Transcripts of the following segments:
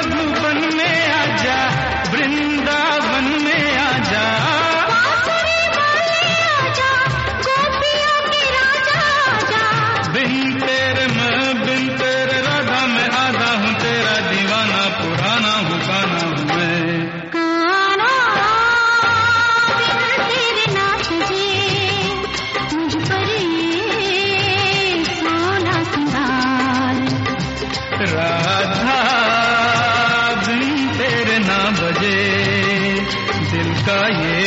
मधुबन में आजा, वृंदावन में आजा, बांसुरी वाले आजा, गोपियों के राजा आजा। बिन तेरे मैं, बिन तेरे राधा मैं आधा हूँ तेरा दीवाना, पुराना हूँ गाना हूँ मैं। काना बिन तेरे ना सजे, मुझ पर ये सोना सिंगार। राधा बिन तेरे ना बजे, दिल का ये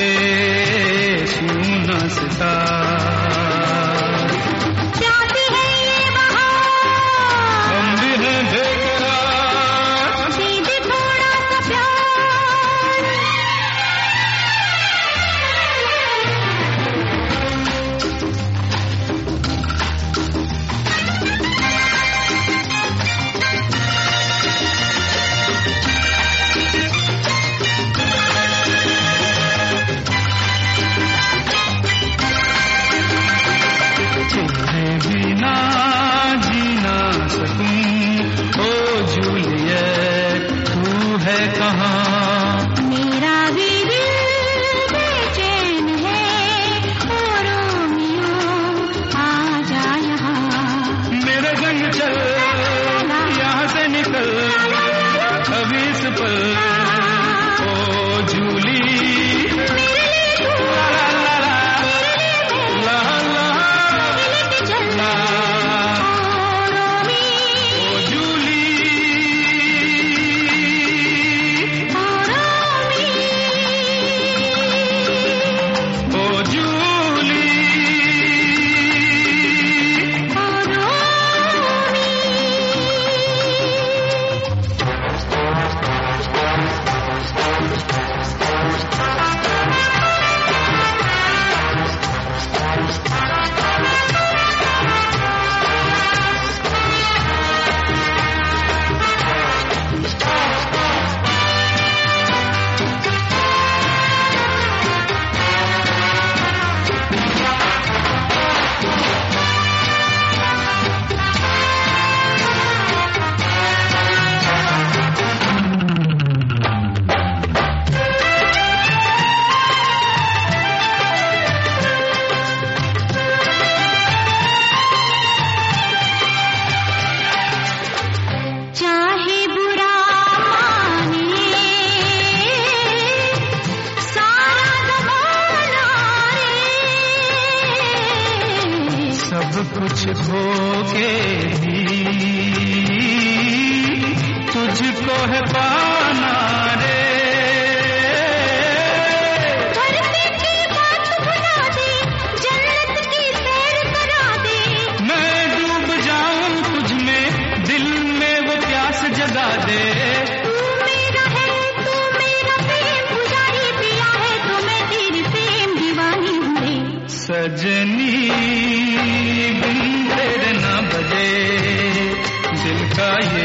सूना सितार। प्यासी है ये बहार, हम भी हैं बेकरार, दे दे थोड़ा सा प्यार। तुझे बिना जीना सकूं, ओ जूलियट तू है कहाँ? मेरा भी दिल बेचैन है, ओ रोमियो आजा यहाँ। मेरे संग चल, यहाँ से निकल, अभी इस पल, ओ जूली। मेरे लिए तू, ला ला ला ला, मेरे लिए मैं, ला ला लेके चल ला, ओ रोमी, ओ जूली। ओ रोमी। ओ जूली, ओ रोमी। चाहे बुरा माने सारा ज़माना रे, सब कुछ खो के भी तुझको है पाना रे। धरती की बात भुला दे, जन्नत की सैर करा दे। मैं डूब जाऊं तुझ में, दिल में वो प्यास जगा दे। तू मेरा है, तू मेरा प्रेम पुजारी पिया है, तो मैं तेरी प्रेम दीवानी हूँ रे। सजनी बिन तेरे ना बजे, दिल का ये